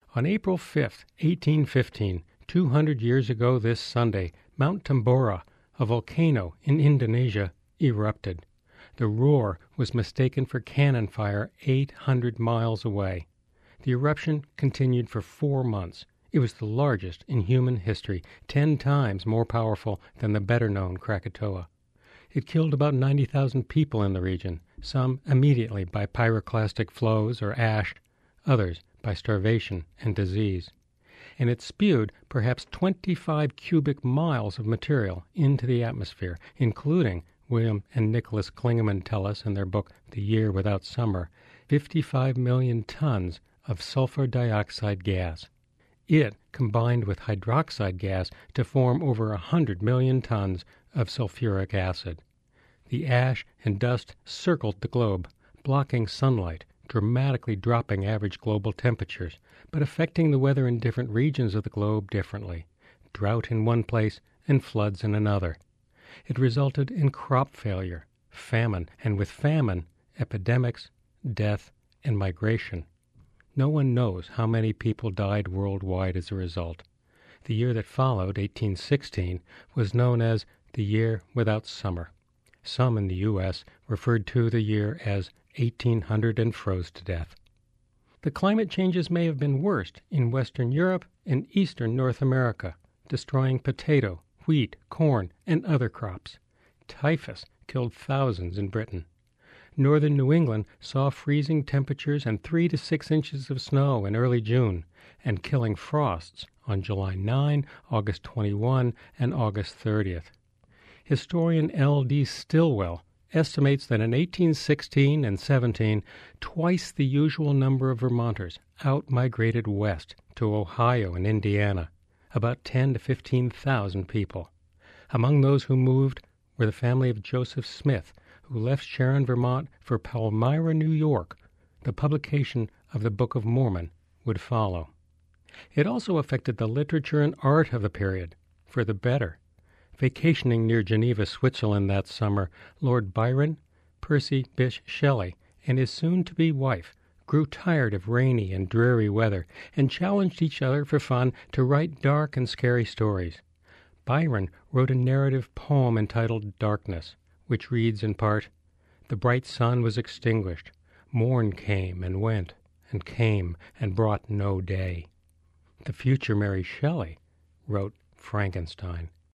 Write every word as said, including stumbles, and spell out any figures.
On April fifth, eighteen fifteen, two hundred years ago this Sunday, Mount Tambora, a volcano in Indonesia, erupted. The roar was mistaken for cannon fire eight hundred miles away. The eruption continued for four months. It was the largest in human history, ten times more powerful than the better-known Krakatoa. It killed about ninety thousand people in the region, some immediately by pyroclastic flows or ash, others by starvation and disease. And it spewed perhaps twenty-five cubic miles of material into the atmosphere, including, William and Nicholas Klingemann tell us in their book The Year Without Summer, fifty-five million tons of sulfur dioxide gas. It combined with hydroxide gas to form over one hundred million tons of sulfuric acid. The ash and dust circled the globe, blocking sunlight, dramatically dropping average global temperatures, but affecting the weather in different regions of the globe differently, drought in one place and floods in another. It resulted in crop failure, famine, and with famine, epidemics, death, and migration. No one knows how many people died worldwide as a result. The year that followed, eighteen sixteen, was known as the Year Without Summer. Some in the U S referred to the year as eighteen hundred and froze to death. The climate changes may have been worst in Western Europe and Eastern North America, destroying potato, wheat, corn, and other crops. Typhus killed thousands in Britain. Northern New England saw freezing temperatures and three to six inches of snow in early June, and killing frosts on July ninth, August twenty-first, and August thirtieth. Historian L D Stilwell estimates that in eighteen sixteen and seventeen, twice the usual number of Vermonters out-migrated west to Ohio and Indiana, about ten to fifteen thousand people. Among those who moved were the family of Joseph Smith, who left Sharon, Vermont for Palmyra, New York. The publication of the Book of Mormon would follow. It also affected the literature and art of the period, for the better. Vacationing near Geneva, Switzerland that summer, Lord Byron, Percy Bysshe Shelley, and his soon-to-be wife grew tired of rainy and dreary weather and challenged each other for fun to write dark and scary stories. Byron wrote a narrative poem entitled Darkness, which reads in part, "The bright sun was extinguished, morn came and went, and came and brought no day." The future Mary Shelley wrote Frankenstein.